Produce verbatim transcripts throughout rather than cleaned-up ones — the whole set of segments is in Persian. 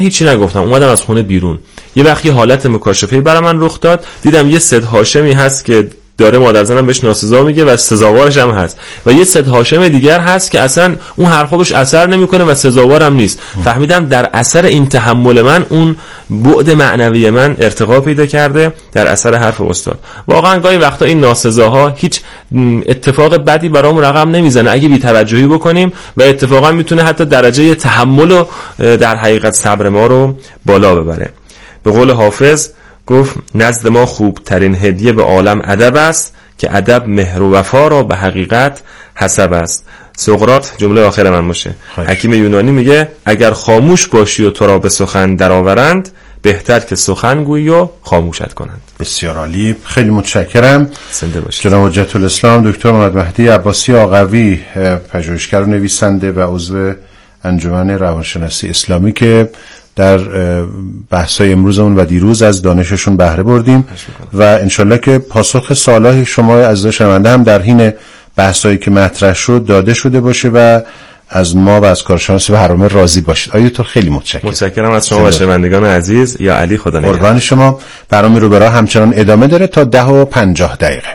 هیچی نگفتم، اومدم از خونه بیرون. یه وقتی حالت مکاشفه‌ای برای من رخ داد، دیدم یه سید هاشمی هست که داره مادر زنم بهش ناسزا میگه و سزاوارش هم هست، و یه سید هاشم دیگر هست که اصلا اون حرفا بهش اثر نمیکنه و سزاوار هم نیست. فهمیدم در اثر این تحمل من اون بعد معنوی من ارتقا پیدا کرده در اثر حرف استاد. واقعا گاهی وقتا این ناسزاها هیچ اتفاق بدی برامون رقم نمیزنه اگه بی‌توجهی بکنیم، و اتفاقا میتونه حتی درجه تحمل و در حقیقت صبر ما رو بالا ببره. به قول حافظ گفت نزد ما خوب ترین هدیه به عالم ادب است، که ادب مهر و وفا را به حقیقت حسب است. سقراط جمله آخر من باشه. حکیم یونانی میگه اگر خاموش باشی و تو را به سخن درآورند، بهتر که سخن گویی و خاموشت کنند. بسیار عالی، خیلی متشکرم. زنده باشید. جناب حجت الاسلام دکتر محمد مهدی عباسی آقوی، پژوهشگر و نویسنده و عضو انجمن روانشناسی اسلامی که در بحث‌های امروزمون و دیروز از دانششون بهره بردیم و انشالله که پاسخ سوالای شما عزیز شنونده هم در حین بحث‌هایی که مطرح شد داده شده باشه و از ما و از کارشناس برنامه راضی باشید. آیا تو خیلی متشکرم. متشکرم از شما و شنوندگان عزیز. یا علی خدا نگهدار. قربان شما. برنامه رو برای همچنان ادامه داره تا ده و پنجاه دقیقه.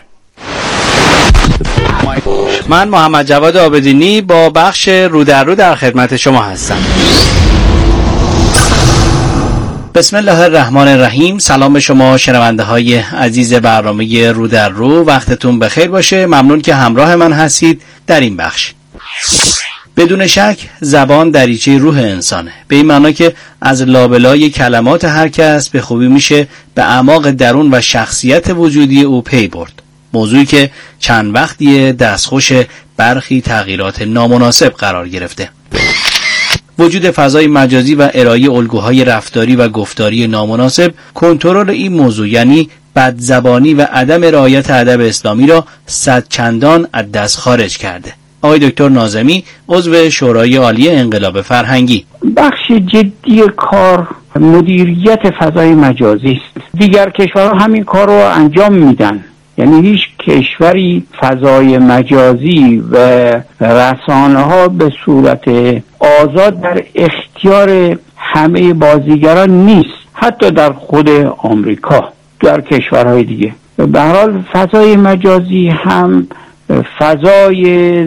من محمد جواد عابدینی با بخش رو در رو در خدمت شما هستم. بسم الله الرحمن الرحیم. سلام به شما شنونده های عزیز برنامه رو در رو، وقتتون بخیر باشه. ممنون که همراه من هستید در این بخش. بدون شک زبان دریچه روح انسانه، به این معنا که از لابلای کلمات هر کس به خوبی میشه به اعماق درون و شخصیت وجودی او پی برد. موضوعی که چند وقتیه دستخوش برخی تغییرات نامناسب قرار گرفته. وجود فضای مجازی و ارائه الگوهای رفتاری و گفتاری نامناسب کنترل این موضوع، یعنی بدزبانی و عدم رعایت ادب اسلامی را صد چندان از دست خارج کرده. آقای دکتر ناظمی، عضو شورای عالی انقلاب فرهنگی: بخش جدی کار مدیریت فضای مجازی است. دیگر کشورها همین کار رو انجام میدن، یعنی هیچ کشوری فضای مجازی و رسانه ها به صورت آزاد در اختیار همه بازیگران نیست، حتی در خود آمریکا، در کشورهای دیگه. به هر حال فضای مجازی هم فضای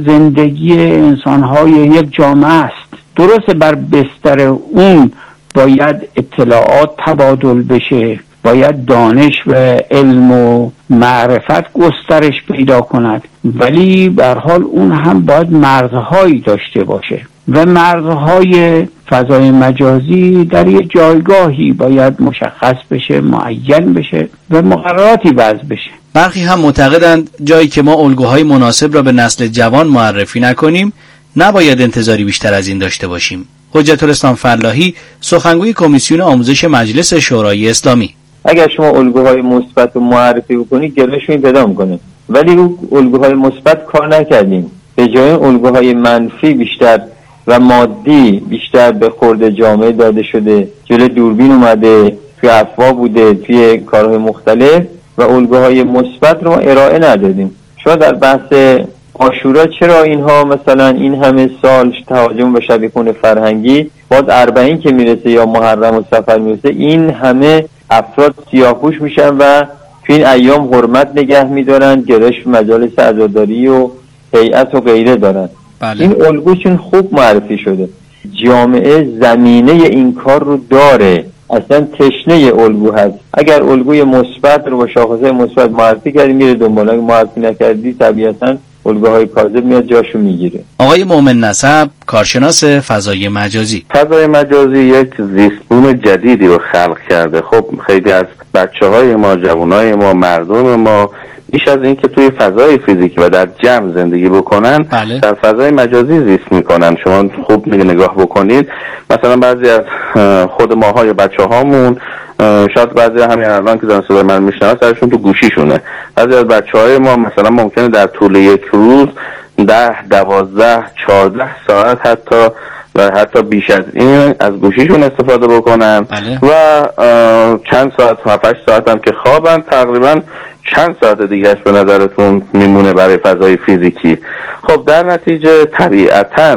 زندگی انسانهای یک جامعه است. درست بر بستر اون باید اطلاعات تبادل بشه، باید دانش و علم و معرفت گسترش پیدا کند، ولی به هر حال اون هم باید مرزهایی داشته باشه و مرزهای فضای مجازی در یک جایگاهی باید مشخص بشه، معین بشه و مقرراتی وضع بشه. برخی هم معتقدند جایی که ما الگوهای مناسب را به نسل جوان معرفی نکنیم نباید انتظاری بیشتر از این داشته باشیم. حجت الاسلام فلاحی، سخنگوی کمیسیون آموزش مجلس شورای اسلامی: اگر شما الگوهای مثبت رو معرفی بکنید گرهشون پیدا میکنه، ولی رو الگوهای مثبت کار نکردیم، به جای الگوهای منفی بیشتر و مادی بیشتر به خورد جامعه داده شده، جلوی دوربین اومده، توی افواه بوده، توی کارهای مختلف، و الگوهای مثبت رو ارائه ندادیم. شما در بحث عاشورا چرا اینها مثلا این همه سال تهاجم و شبیخون فرهنگی، باز اربعین که میرسه یا محرم و سفر میرسه این همه افراد سیاه‌پوش میشن و تو این ایام حرمت نگه میدارن، گرش مجالس عزاداری و هیئت و غیره دارن. بله. این الگوشون خوب معرفی شده، جامعه زمینه این کار رو داره، اصلا تشنه الگو هست. اگر الگوی مثبت رو با شاخصه مثبت معرفی کردی میره دنبال، اگه معرفی نکردی طبیعتاً الگوهای کاذب میاد جاشو میگیره. آقای مومن نسب، کارشناس فضای مجازی: فضای مجازی یک زیستبوم جدیدی رو خلق کرده. خب خیلی از بچه‌های ما، جوانای ما، مردم ما بیش از این که توی فضای فیزیکی و در جمع زندگی بکنن، بله. در فضای مجازی زیست میکنن. شما خوب نگاه بکنید، مثلا بعضی از خود ماها یا بچه‌هامون، شاید بعضی همین الان که دارن صدای من میشنون سرشون تو گوشیشونه. بعضی از بچه‌های ما مثلا ممکنه در طول یک روز ده، دوازده، چهارده ساعت حتی و حتی بیش از این از گوشیشون استفاده بکنن. بله. و چند ساعت، هفت ساعت هم که خوابن، تقریبا چند ساعت دیگهش به نظرتون میمونه برای فضای فیزیکی؟ خب در نتیجه طبیعتاً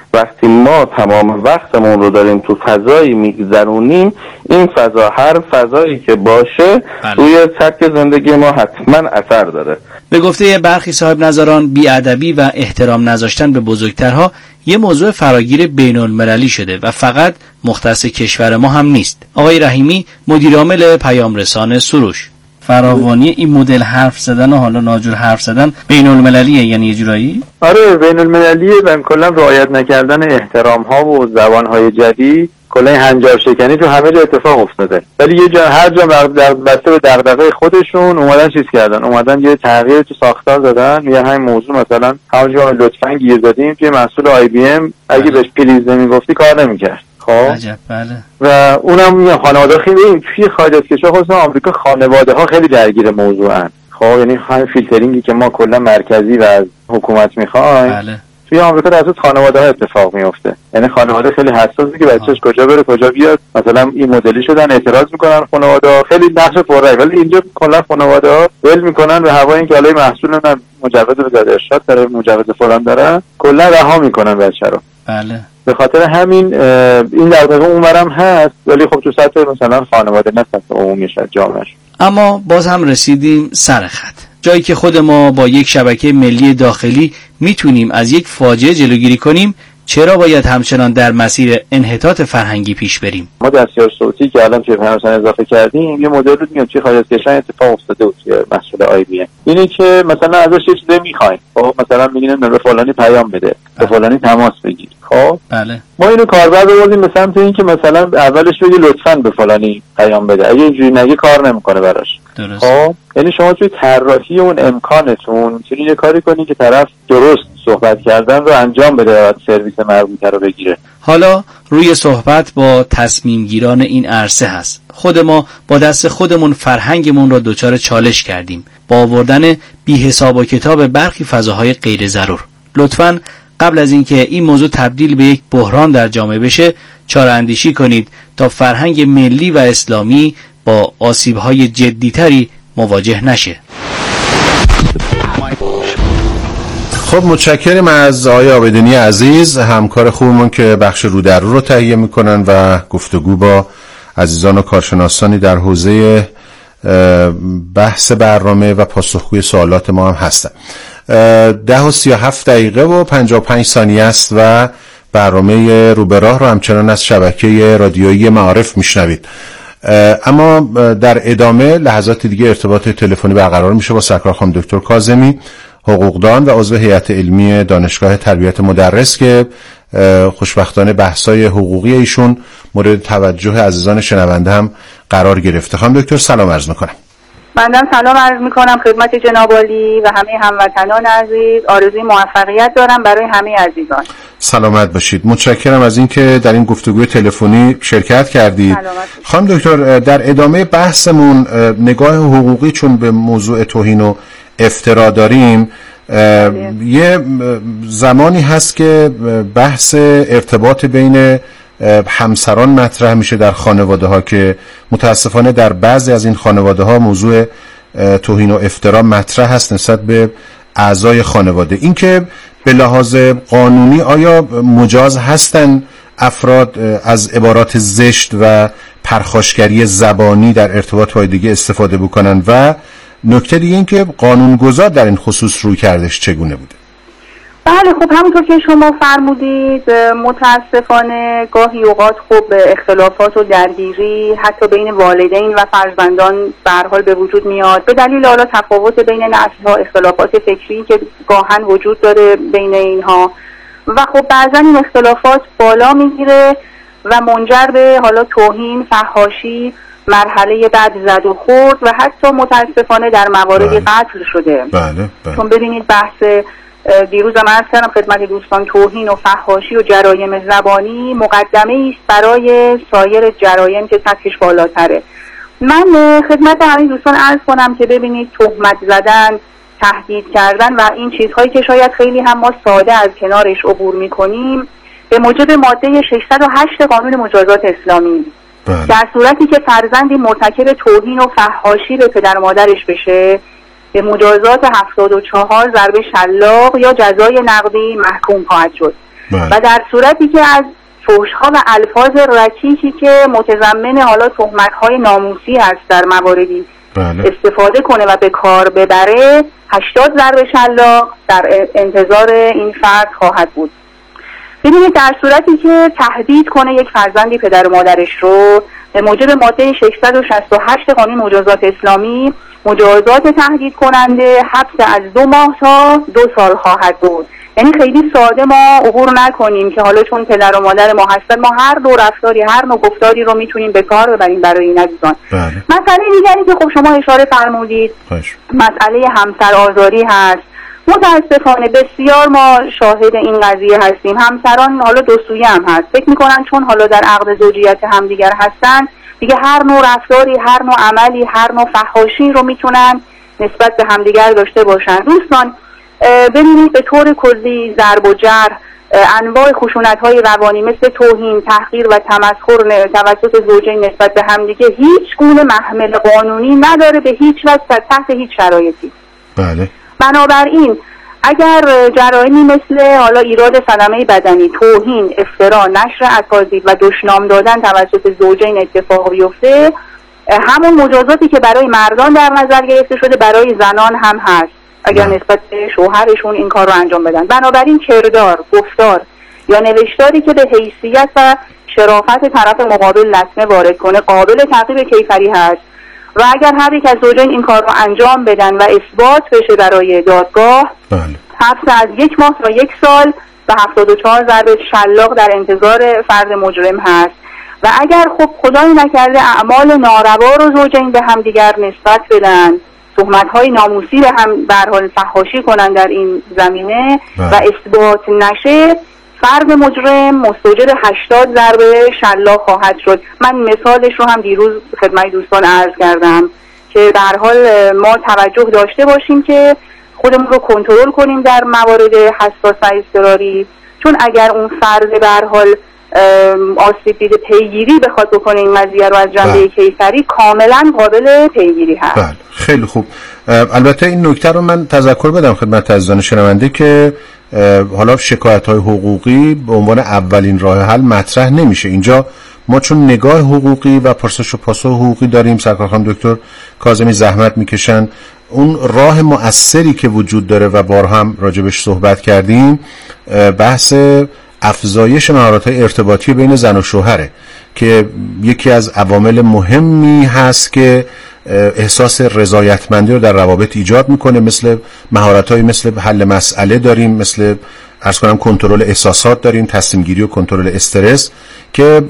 وقتی ما تمام وقتمون رو داریم تو فضایی میگذرونیم، این فضا هر فضایی که باشه بله. روی سبک زندگی ما حتما اثر داره. به گفته برخی صاحب نظران، بی‌ادبی و احترام نذاشتن به بزرگترها یه موضوع فراگیر بین المللی شده و فقط مختص کشور ما هم نیست. آقای رحیمی، مدیر عامل پیام رسان سروش: فراوانی این مدل حرف زدن و حالا ناجور حرف زدن بین المللیه، یعنی یه جورایی؟ آره بین المللیه و کلا رعایت نکردن احترام ها و زبان های جدید، کلا هنجار شکنی تو همه جا اتفاق افتاده. ولی یه جا هر جا بسته به دغدغه خودشون اومدن چیز کردن، اومدن یه تغییر تو ساختار دادن. یه همین موضوع مثلا همونجا لطفاً گیر دادیم توی محصول آی بی ام، اگه بهش پلیز نمیگفتی کار نمیکرد. خب عجب. بله. و اونم میگن خانواده خیلی توی خارج از کشور، خصوصا آمریکا، خانواده ها خیلی درگیر موضوعن. خب یعنی همین فیلترینگی که ما کلا مرکزی و از حکومت میخوایم، بله. توی آمریکا در اساس خانواده ها اتفاق میفته. یعنی خانواده خیلی حساسه که بچه‌ش کجا بره کجا بیاد. مثلا این مدلی شدن اعتراض میکنن خانواده، خیلی نقش پررنگ. ولی اینجا کلا خانواده ها ول میکنن به هوای اینکه الان محصول من مجوز وزارت ارشاد داره، مجوز فلان داره، کلا رها میکنن بچه رو. بله. به خاطر همین این در واقع اونورم هست، ولی خب تو سطح مثلا خانواده نه سطح عمومی شد جامعه. اما باز هم رسیدیم سر خط، جایی که خود ما با یک شبکه ملی داخلی میتونیم از یک فاجعه جلوگیری کنیم. چرا باید همچنان در مسیر انحطاط فرهنگی پیش بریم؟ ما دستیار صوتی که الان توی پیامرسان اضافه کردیم، یه مدل رو میاد توی خارج از کشور اتفاق افتاده بود توی محصول آی بی ام. اینی که مثلا ازش یه چیزی میخوایم، خب مثلا میگین به فلانی پیام بده، به فلانی تماس بگیر. خب بله. ما اینو کاربر بردیم به سمت اینکه مثلا اولش بگی لطفاً به فلانی پیام بده، اگه اینجوری نگی کار نمیکنه براش. درست. خب یعنی شما توی طراحی اون امکانتون میتونید یه کاری کنید که طرف درست صحبت کردن رو انجام بده و سرویس مربوطه رو بگیره. حالا روی صحبت با تصمیم گیران این عرصه هست. خود ما با دست خودمون فرهنگمون رو دچار چالش کردیم با آوردن بی حساب و کتاب برخی فضاهای غیر ضرور. لطفاً قبل از اینکه این موضوع تبدیل به یک بحران در جامعه بشه، چاره اندیشی کنید تا فرهنگ ملی و اسلامی با آسیب‌های جدی‌تری مواجه نشه. خب متشکرم از آقای عابدینی عزیز، همکار خوبمون که بخش رو در رو رو تهیه میکنن و گفتگو با عزیزان و کارشناسانی در حوزه بحث برنامه و پاسخگوی سوالات ما هم هستن. ده و سی و هفت دقیقه و پنجاه و پنج ثانیه است و برنامه رو به راه رو همچنان از شبکه رادیویی معارف میشنوید. اما در ادامه لحظات دیگه ارتباط تلفنی برقرار میشه با سرکار خانم دکتر کاظمی، حقوقدان و عضو هیئت علمی دانشگاه تربیت مدرس، که خوشبختانه بحث‌های حقوقی ایشون مورد توجه عزیزان شنونده هم قرار گرفته. خانم دکتر سلام عرض میکنم. بنده سلام عرض میکنم خدمت جناب عالی و همه هموطنان عزیز. آرزوی موفقیت دارم برای همه عزیزان. سلامت باشید. متشکرم از اینکه در این گفتگوی تلفنی شرکت کردید. خانم دکتر، در ادامه بحثمون نگاه حقوقی چون به موضوع توهین و افترا داریم، یه زمانی هست که بحث ارتباط بین همسران مطرح میشه در خانواده ها که متاسفانه در بعضی از این خانواده ها موضوع توهین و افترا مطرح هست نسبت به اعضای خانواده. این که به لحاظ قانونی آیا مجاز هستن افراد از عبارات زشت و پرخاشگری زبانی در ارتباط با دیگه استفاده بکنن، و نکته دیگه این که قانونگذار در این خصوص روی کردش چگونه بوده؟ بله خب همونطور که شما فرمودید متاسفانه گاهی اوقات خب اختلافات و درگیری حتی بین والدین و فرزندان به هر حال به وجود میاد، به دلیل حالا تفاوت بین نسل‌ها، اختلافات فکری که گاهن وجود داره بین اینها، و خب بعضا این اختلافات بالا میگیره و منجر به حالا توهین، فحاشی، مرحله بعد زد و خورد و حتی متاسفانه در موارد بله. قتل شده. بله بله. چون ببینید بحث دیروز هم عرض کردم خدمت دوستان، توهین و فحاشی و جرایم زبانی مقدمه است برای سایر جرایم که سطحش بالاتره. من خدمت همین دوستان عرض کنم که ببینید تهمت زدن، تهدید کردن و این چیزهایی که شاید خیلی هم ما ساده از کنارش عبور میکنیم به موجب ماده ششصد و هشت قانون مجازات اسلامی بله. در صورتی که فرزندی مرتکب توهین و فحاشی به پدر و مادرش بشه به مجازات هفتاد و چهار ضرب شلاق یا جزای نقدی محکوم خواهد شد. بله. و در صورتی که از فحش‌ها و الفاظ رکیکی که متضمن حالا تهمت‌های ناموسی هست در مواردی بله. استفاده کنه و به کار ببره، هشتاد ضرب شلاق در انتظار این فرد خواهد بود. ببینید در صورتی که تهدید کنه یک فرزندی پدر و مادرش رو، به موجب ماده ششصد و شصت و هشت قانون مجازات اسلامی، مجازات تهدید کننده حبس از دو ماه تا دو سال خواهد بود. یعنی خیلی ساده ما عبور نکنیم که حالا چون پدر و مادر ما هستن ما هر دو رفتاری، هر نوع گفتاری رو میتونیم به کار ببریم برای این عزیزان. بله. مسئله دیگری که خب شما اشاره فرمودید خوش. مسئله همسر آزاری هست. متاسفانه بسیار ما شاهد این قضیه هستیم. همسران حالا دو سویه هم هست، فکر میکنن چون حالا در عقد زوجیت همدیگر هستن دیگه هر نوع رفتاری، هر نوع عملی، هر نوع فحاشی رو میتونن نسبت به همدیگر داشته باشن. دوستان ببینید به طور کلی ضرب و جرح، انواع خشونت‌های روانی مثل توهین، تحقیر و تمسخر توسط زوجین نسبت به همدیگه هیچ گونه محمل قانونی نداره به هیچ وجه تحت هیچ شرایطی. بله. بنابراین اگر جرائمی مثل حالا ایراد صدمه بدنی، توهین، افترا، نشر اکاذیب و دشنام دادن توسط زوجین اتفاق بیفته، همون مجازاتی که برای مردان در نظر گرفته شده برای زنان هم هست اگر نسبت به شوهرشون این کار رو انجام بدن. بنابراین کردار، گفتار یا نوشتاری که به حیثیت و شرافت طرف مقابل لطمه وارد کنه قابل تعقیب کیفری هست و اگر هر یک از زوجین این کار رو انجام بدن و اثبات بشه برای دادگاه، بله. حبس از یک ماه تا یک سال و هفتاد و چهار ضرب شلاق در انتظار فرد مجرم هست. و اگر خب خدای نکرده اعمال ناروا رو زوجین به هم دیگر نسبت بدن، تهمت‌های ناموسی به هم به هر حال فحاشی کنن در این زمینه بله. و اثبات نشه، فرد مجرم مستوجب هشتاد ضرب شلاق خواهد شد. من مثالش رو هم دیروز خدمت دوستان عرض کردم که به هر حال ما توجه داشته باشیم که خودمون رو کنترل کنیم در موارد حساس و اضطراری، چون اگر اون فرد به هر حال آسیب دیده پیگیری بخواد بکنه این قضیه رو از جنبه کیفری کاملا قابل پیگیری هست. بله. خیلی خوب. البته این نکته رو من تذکر بدم خدمت عزیزان شنونده که حالا شکایت‌های حقوقی به عنوان اولین راه حل مطرح نمیشه. اینجا ما چون نگاه حقوقی و پرسش و پاسخ حقوقی داریم، سرکار خانم دکتر کاظمی زحمت میکشن، اون راه مؤثری که وجود داره و بارها هم راجبش صحبت کردیم بحث افزایش مهارت‌های ارتباطی بین زن و شوهره که یکی از عوامل مهمی هست که احساس رضایتمندی رو در روابط ایجاد میکنه. مثل مهارت‌های مثل حل مسئله داریم، مثل عرض کنم کنترل احساسات داریم، تصمیم گیری و کنترل استرس، که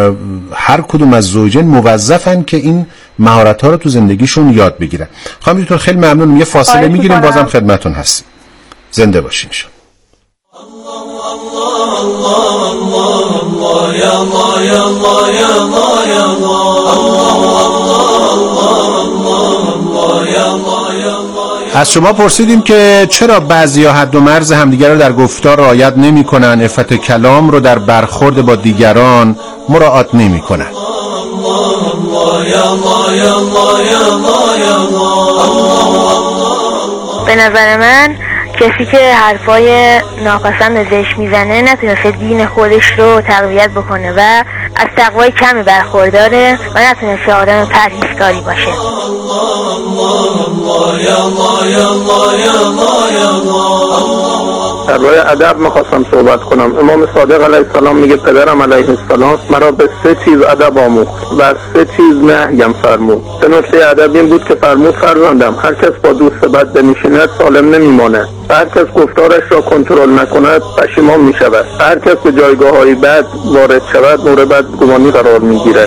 هر کدوم از زوجین موظفن که این مهارت‌ها رو تو زندگیشون یاد بگیرن. خانم دکتر خیلی ممنون. یه فاصله میگیریم بازم خدمتتون هستیم. زنده باشین. از شما پرسیدیم که چرا بعضیا حد و مرز همدیگر رو در گفتار رعایت نمی‌کنن، عفت کلام رو در برخورد با دیگران مراعات نمی‌کنن. به نظر من کسی که حرفای ناپسند زشت میزنه نتونسته دین خودش رو تقویت بکنه و از تقوای کمی برخورداره و نتونسته آدم پرهیزکاری باشه. در راه ادب میخواستم صحبت کنم. امام صادق علیه السلام میگه پدرم علیه السلام مرا به سه چیز ادب آموخت و سه چیز نهیم فرمود. سه نکته ادبی این بود که فرمود فرزندم هر کس با دوست بد بنشیند سالم نمیماند، هر کس گفتارش را کنترل نکند پشیمان میشود، هر کس به جایگاه‌های بد وارد شود مورد بدگمانی قرار میگیرد.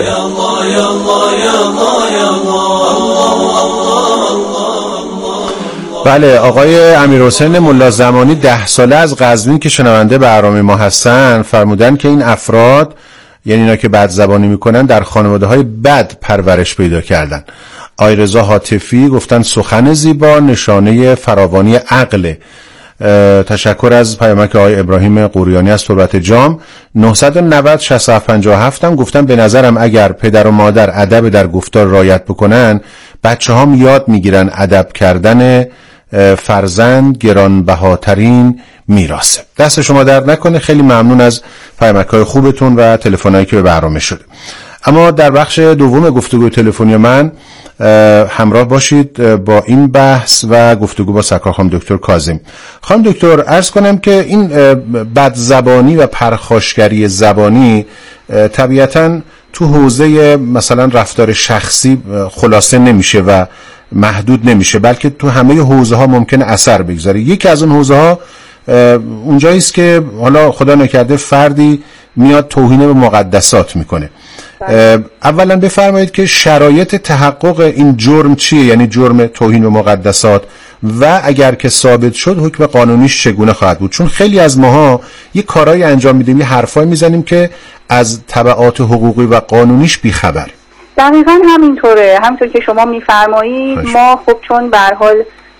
بله، آقای امیرحسین ملازمانی ده ساله از قزوین که شنونده برنامه ما هستن فرمودن که این افراد، یعنی اینا که بد زبانی میکنن، در خانواده‌های بد پرورش پیدا کردن. آقای رضا حاتفی گفتن سخن زیبا نشانه فراوانی عقل. تشکر از پیامک آقای ابراهیم قوریانی از تربت جام. نهصد و نود شصت و هفت پنجاه و هفت هم گفتن به نظرم اگر پدر و مادر ادب در گفتار رعایت بکنن بچه هم یاد میگیرن ادب کردن فرزند گرانبهاترین میراثه. دست شما درد نکنه، خیلی ممنون از پیامک‌های خوبتون و تلفن‌هایی که به برنامه شده. اما در بخش دوم گفتگوی تلفنی من همراه باشید با این بحث و گفتگو با سرکار خانم دکتر کاظم. خانم دکتر، عرض کنم که این بدزبانی و پرخاشگری زبانی طبیعتاً تو حوزه مثلا رفتار شخصی خلاصه نمیشه و محدود نمیشه، بلکه تو همه حوزه ها ممکنه اثر بگذاره. یکی از اون حوزه ها اونجایی است که حالا خدا نکرده فردی میاد توهین به مقدسات میکنه. اولا بفرمایید که شرایط تحقق این جرم چیه، یعنی جرم توهین به مقدسات، و اگر که ثابت شد حکم قانونیش چگونه خواهد بود؟ چون خیلی از ماها یه کارایی انجام میدیم، یه حرفایی میزنیم که از تبعات حقوقی و قانونیش بیخبر. دقیقاً همینطوره. همونطور که شما میفرمایید ما خب چون به هر حال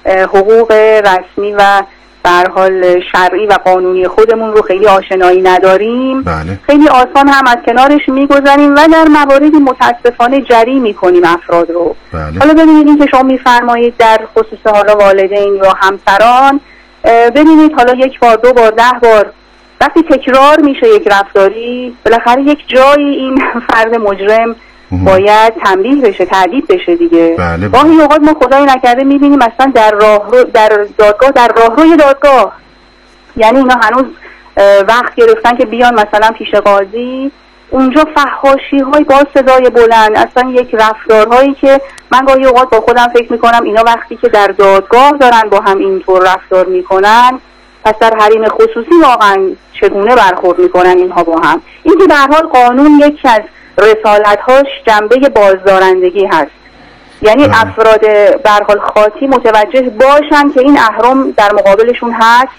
حقوق رسمی و به هر حال شرعی و قانونی خودمون رو خیلی آشنایی نداریم، بله. خیلی آسان هم از کنارش میگذاریم و در مواردی متاسفانه جری میکنیم افراد رو. بله. حالا ببینید این که شما میفرمایید در خصوص حالا والدین یا همسران، ببینید حالا یک بار دو بار ده بار وقتی تکرار میشه یک رفتاری، بالاخره یک جایی این فرد مجرم باید تنبیه بشه، تأدیب بشه دیگه. بله. گاهی اوقات ما خدای نکرده میبینیم مثلا در راهرو در دادگاه در راهروی دادگاه، یعنی اینا هنوز وقت گرفتن که بیان مثلا پیش قاضی، اونجا فحاشی های با صدای بلند، اصلا یک رفتارهایی که من گاهی اوقات با خودم فکر میکنم اینا وقتی که در دادگاه دارن با هم اینطور رفتار میکنن، پس در حریم خصوصی واقعا چگونه برخورد میکنن اینها با هم؟ این که به هر حال قانون یکی از رسالت‌هاش جنبه بازدارندگی هست، یعنی آه. افراد به هر حال خاطی متوجه باشن که این اهرم در مقابلشون هست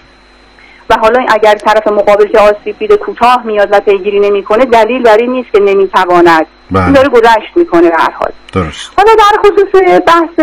و حالا اگر طرف مقابل که آسیب دیده کوتاه میاد و پیگیری نمیکنه، دلیل بر این نیست که نمیتواند، این داره گذشت میکنه به هر حال. درست. حالا در خصوص بحث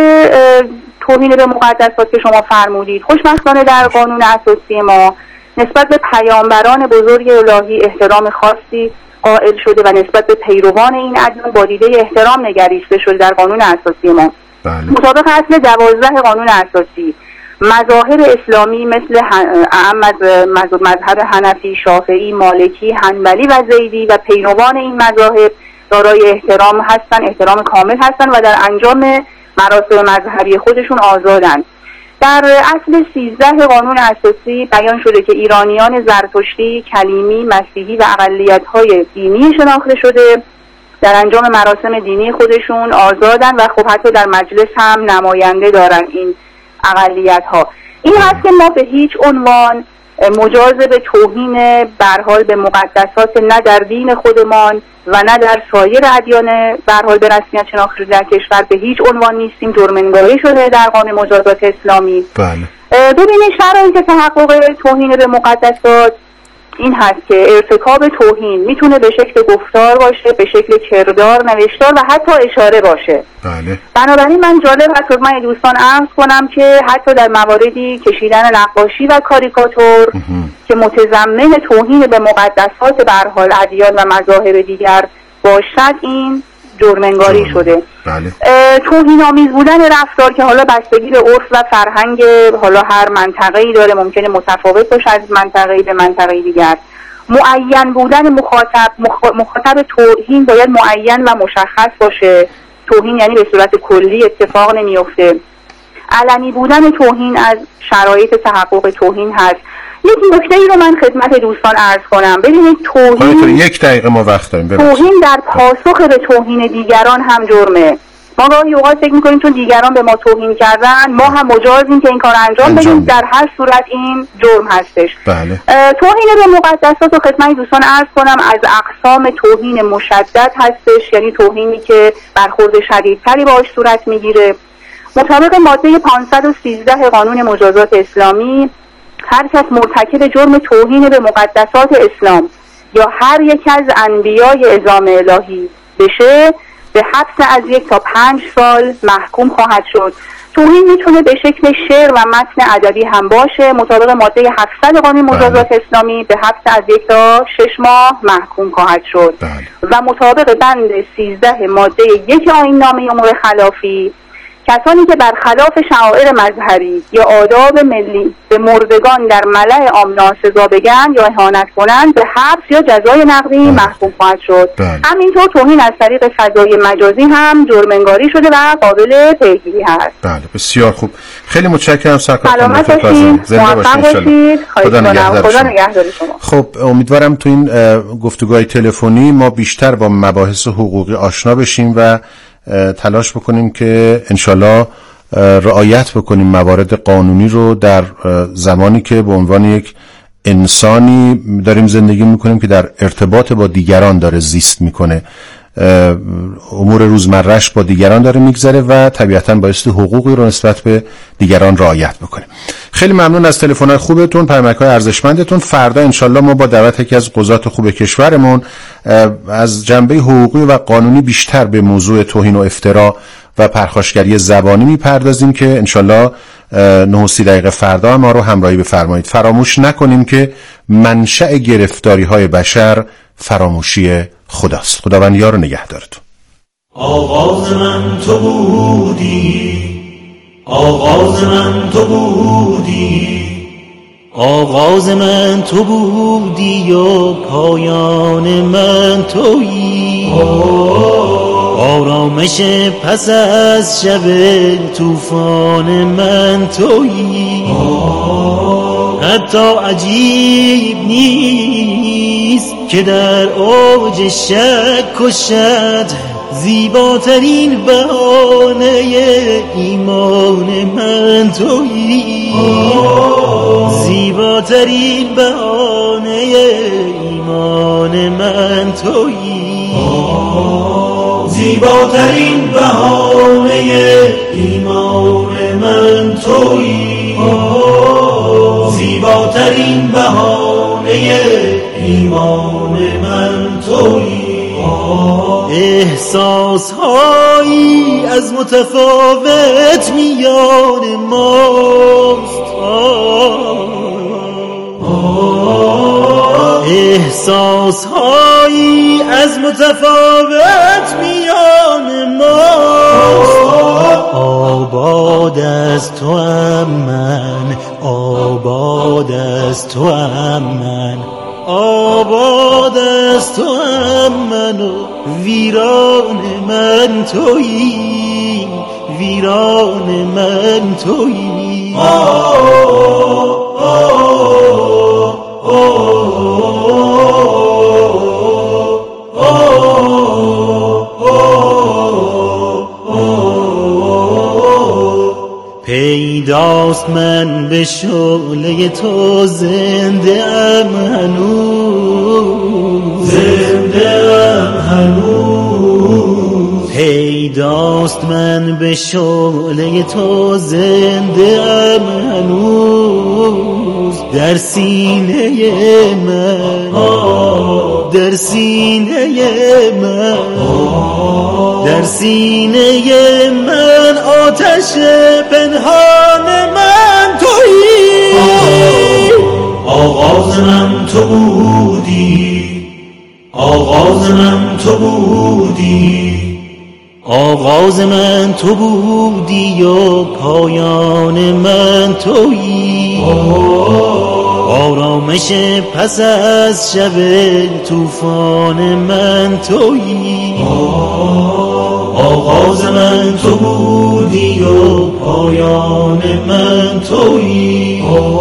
توهین به مقدسات که شما فرمودید، خوشبختانه در قانون اساسی ما نسبت به پیامبران بزرگ الهی احترام خاصی قائل شده و نسبت به پیروان این ادیان با دیده احترام نگریسته شده در قانون اساسی ما. بله. مطابق اصل دوازده قانون اساسی، مذاهب اسلامی مثل اعم از مذهب حنفی، شافعی، مالکی، حنبلی و زیدی و پیروان این مذاهب دارای احترام هستن، احترام کامل هستن و در انجام مراسم مذهبی خودشون آزادن. در اصل سیزده قانون اساسی بیان شده که ایرانیان زرتشتی، کلیمی، مسیحی و اقلیت‌های دینی شناخته شده در انجام مراسم دینی خودشون آزادن و خب حتی در مجلس هم نماینده دارن این اقلیت‌ها. این هست که ما به هیچ عنوان مجاز به توهین به هر حال به مقدسات نه در دین خودمان و نه در سایر ادیان به هر حال به رسمیت شناخته در کشور به هیچ عنوان نیستیم. جرم‌انگاری شده در قانون مجازات اسلامی. بله. ببینید شرایط تحقق توهین به مقدسات این هست که ارتکاب توهین میتونه به شکل گفتار باشه، به شکل کردار، نوشتار و حتی اشاره باشه. بله. بنابراین من جالب هست خدمت دوستان عرض کنم که حتی در مواردی کشیدن نقاشی و کاریکاتور که متضمن توهین به مقدسات به هر حال ادیان و مذاهب دیگر باشد، این جرم‌انگاری شده. بله. توهین آمیز بودن رفتار که حالا بستگی به عرف و فرهنگ حالا هر منطقه‌ای داره، ممکنه متفاوت باشه از منطقه‌ای به منطقه دیگر. معین بودن مخاطب مخاطب توهین باید معین و مشخص باشه. توهین یعنی به صورت کلی اتفاق نمیفته. علنی بودن توهین از شرایط تحقق توهین هست. یک نکته ای رو من خدمت دوستان عرض کنم. ببینید توهین یک دقیقه ما وقت داریم. توهین در پاسخ به توهین دیگران هم جرمه. ما گاهی اوقات فکر می‌کنیم چون دیگران به ما توهین کردن ما هم مجازیم که این کار انجام بدیم، در هر صورت این جرم هستش. بله. توهین به مقدسات رو خدمت دوستان عرض کنم از اقسام توهین مشدد هستش، یعنی توهینی که برخورد شدیدتری باهاش صورت میگیره. مطابق ماده پانصد و سیزده قانون مجازات اسلامی هر کس مرتکب جرم توهین به مقدسات اسلام یا هر یک از انبیای اعظام الهی بشه به حبس از یک تا پنج سال محکوم خواهد شد. توهین میتونه به شکل شعر و متن ادبی هم باشه. مطابق ماده هفتصد قانون مجازات اسلامی به حبس از یک تا شش ماه محکوم خواهد شد. بله. و مطابق بند سیزده ماده یک آیین نامه امور خلافی کسانی که برخلاف شعائر مذهبی یا آداب ملی به مردگان در ملأ عام ناسزا بگن یا اهانت کنند به حبس یا جزای نقدی محکوم خواهد شد. همینطور توهین از طریق فضای مجازی هم جرم انگاری شده و قابل پیگیری هست. بله بسیار خوب. خیلی متشکرم سرکار خانم. سلامت باشید. زنده باشید. خدا نگهدار شما. خب امیدوارم تو این گفتگوهای تلفنی ما بیشتر با مباحث حقوقی آشنا بشیم و تلاش بکنیم که انشالله رعایت بکنیم موارد قانونی رو در زمانی که به عنوان یک انسانی داریم زندگی میکنیم که در ارتباط با دیگران داره زیست میکنه، امور روزمرهش با دیگران داره میگذره و طبیعتاً بایستی حقوقی رو نسبت به دیگران رعایت بکنه. خیلی ممنون از تلفن‌های خوبتون، پیامک‌های ارزشمندتون. فردا انشالله ما با دعوت یکی از قضات خوب کشورمون از جنبه حقوقی و قانونی بیشتر به موضوع توهین و افترا و پرخاشگری زبانی میپردازیم که انشالله نه و سی دقیقه فردا هم ما رو همراهی بفرمایید. فراموش نکنیم که منشأ گرفتاری‌های بشر فراموشی خداست. خداوند یار و نگهدارتون. آغاز من تو بودی، آغاز من تو بودی، آغاز من تو بودی و پایان من تویی. آرامش پس از شب طوفان من تویی. حتی عجیب نیست که در اوج شک و شد زیباترین بهانه ایمان من تویی. زیباترین بهانه ایمان من تویی. زیباترین بهانه ایمان من تویی. زیباترین بهانه ایمان من تویی. احساس هایی از متفاوت میان ماست. احساس هایی از متفاوت میان ماست. آباد از تو ام من، آباد از تو ام من، آباد از تو ام من و ویران من تویی. ویران من تویی. پیداست من به شعله تو زنده ام هنوز. زنده ام هنوز. پیداست من به شعله تو زنده ام هنوز. در سینه من، در سینه من، در سینه من آتش پنهان من تویی. آغاز من تو بودی، آغاز من تو بودی، آغاز من تو بودی و پایان من تویی. آرامش پس از شب طوفان من تویی. آغاز من تو بودی و پایان من تویی.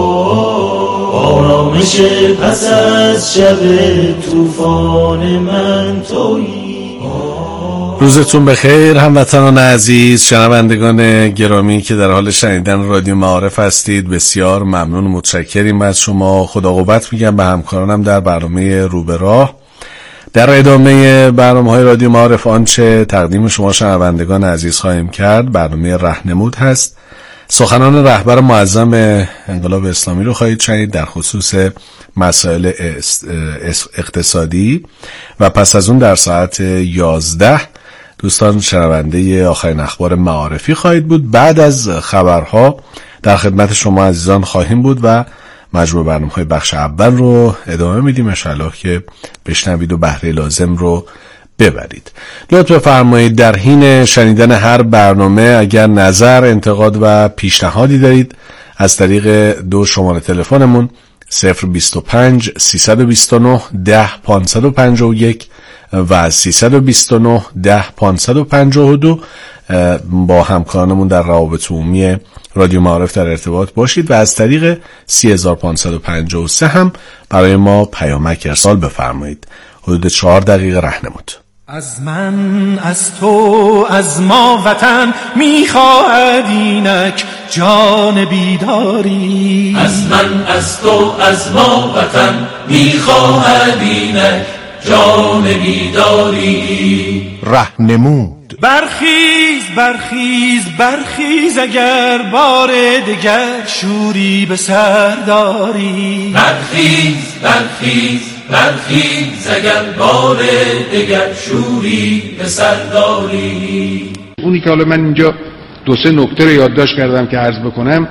آرامش پس از شب طوفان من تویی. روزتون بخیر هموطنان عزیز، شنوندگان گرامی که در حال شنیدن رادیو معارف هستید. بسیار ممنون و متشکریم از شما. خدا قوت میگم به همکارانم در برنامه رو به راه. در ادامه برنامه‌های رادیو معارف آنچه تقدیم شما شنوندگان عزیز خواهیم کرد برنامه راهنمود هست. سخنان رهبر معظم انقلاب اسلامی رو خواهید شنید در خصوص مسائل اقتصادی و پس از اون در ساعت یازده دوستان شنونده آخرین اخبار معارفی خواهید بود. بعد از خبرها در خدمت شما عزیزان خواهیم بود و مجموع برنامه‌های بخش اول رو ادامه میدیم. انشاءالله که بشنوید و بهره لازم رو ببرید. لطف بفرمایید در حین شنیدن هر برنامه اگر نظر، انتقاد و پیشنهادی دارید از طریق دو شماره تلفنمون صفر بیست و پنج سیصد و بیست و نه ده پانصد و پنجاه و یک و سیصد و بیست و نه ده پانصد و پنجاه و دو با همکارانمون در روابط عمومی رادیو معارف در ارتباط باشید و از طریق سه هزار و پانصد و پنجاه و سه هم برای ما پیامک ارسال بفرمایید. حدود چهار دقیقه راهنمود. از من، از تو، از ما وطن میخواهد اینک جان بیداری. از من، از تو، از ما وطن میخواهد اینک جان بیداری. راهنمود. برخیز برخیز برخیز اگر بار دگر شوری به سر داری. برخیز برخیز برخیز اگر بار دگر شوری به سر داری. اونی که حالا من اینجا دو سه نکته رو یادداشت کردم که عرض بکنم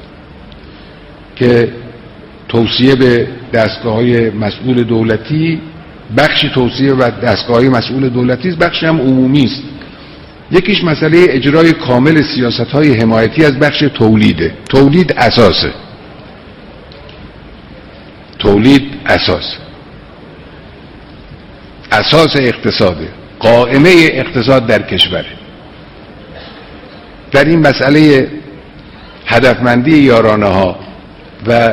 که توصیه به دستگاه‌های مسئول دولتی، بخشی توصیه به دستگاه‌های مسئول دولتی است، بخشی هم عمومی است. یکیش مسئله اجرای کامل سیاست‌های حمایتی از بخش تولیده. تولید اساسه. تولید اساس. اساس اقتصاده. قائمه اقتصاد در کشوره. در این مسئله هدفمندی یارانه ها و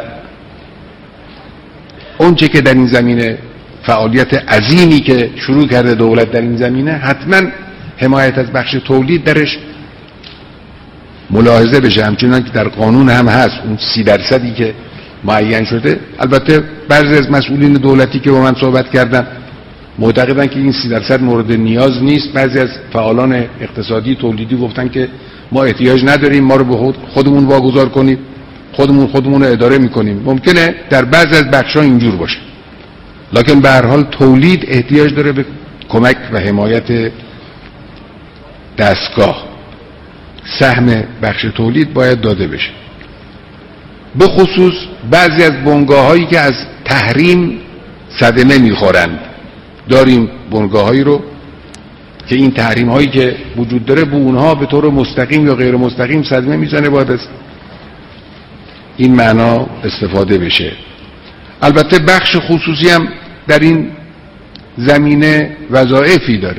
اونچه که در این زمینه فعالیت عظیمی که شروع کرده دولت در این زمینه، حتما حمایت از بخش تولید درش ملاحظه بشه، همچنان که در قانون هم هست اون سی درصدی که معین شده. البته بعضی از مسئولین دولتی که با من صحبت کردن معتقدن که این سی درصد مورد نیاز نیست. بعضی از فعالان اقتصادی تولیدی گفتن که ما احتیاج نداریم، ما رو به خودمون واگذار کنید، خودمون خودمون رو اداره میکنیم. ممکنه در بعضی از بخش‌ها اینجور باشه، لکن به هر حال تولید احتیاج داره به کمک و حمایت دستگاه. سهم بخش تولید باید داده بشه. به خصوص بعضی از بنگاه‌هایی که از تحریم صدمه میخورند. داریم بنگاه‌هایی رو که این تحریم هایی که وجود داره به اونها به طور مستقیم یا غیر مستقیم صدمه میزنه، باید از این معنا استفاده بشه. البته بخش خصوصی هم در این زمینه وظایفی داره.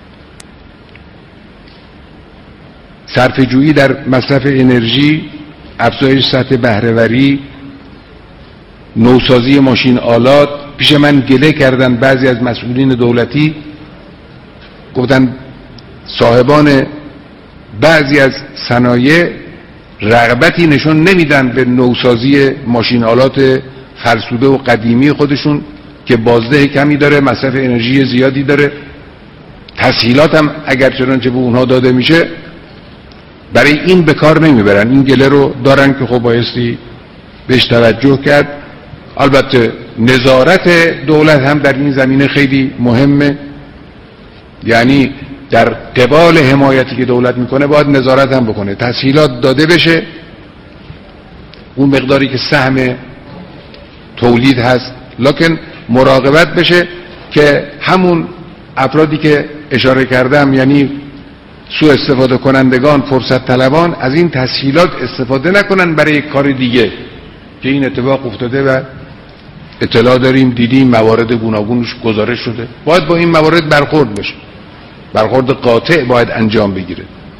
صرفه‌جویی در مصرف انرژی، افزایش سطح بهره‌وری، نوسازی ماشین آلات. پیش من گله کردن بعضی از مسئولین دولتی، گفتن صاحبان بعضی از صنایع رغبتی نشون نمیدن به نوسازی ماشین آلات فرسوده و قدیمی خودشون که بازده کمی داره، مصرف انرژی زیادی داره. تسهیلات هم اگر چنانچه به اونها داده میشه برای این به کار نمیبرن. این گله رو دارن که خب بایستی بهش توجه کرد. البته نظارت دولت هم در این زمینه خیلی مهمه، یعنی در قبال حمایتی که دولت میکنه باید نظارت هم بکنه، تسهیلات داده بشه، اون مقداری که سهم تولید هست، لکن مراقبت بشه که همون افرادی که اشاره کردم، یعنی سوء استفاده کنندگان، فرصت طلبان، از این تسهیلات استفاده نکنن برای کار دیگه که این اتفاق افتاده و اطلاع داریم، دیدیم، موارد گوناگونش گزارش شده. باید با این موارد برخورد بشه، برخورد قاطع باید انجام بگیره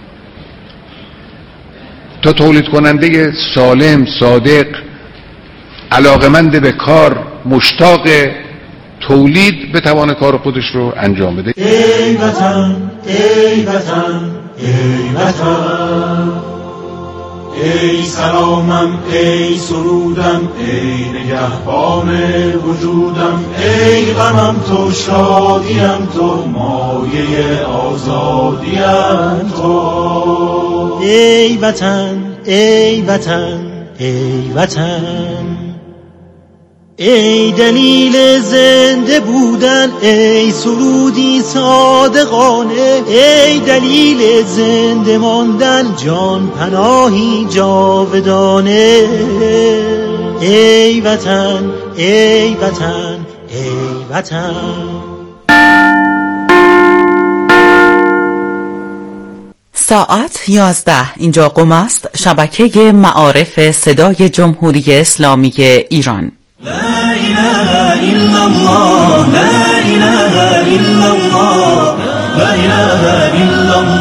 تا تولید کننده سالم، صادق، علاقمند به کار، مشتاق تولید بتوانه کار خودش رو انجام بده. ای وطن، ای وطن، ای وطن، ای سلامم، ای سرودم، ای نگهبان وجودم، ای غمم تو، شادیم تو، مایه آزادیم تو. ای وطن، ای وطن، ای وطن، ای دلیل زنده بودن، ای سرودی صادقانه، ای دلیل زنده ماندن، جان پناهی جاودانه. ای وطن، ای وطن، ای وطن. ساعت یازده اینجا قم است، شبکه معارف صدای جمهوری اسلامی ایران. لا اله الا الله لا اله الا الله لا اله الا الله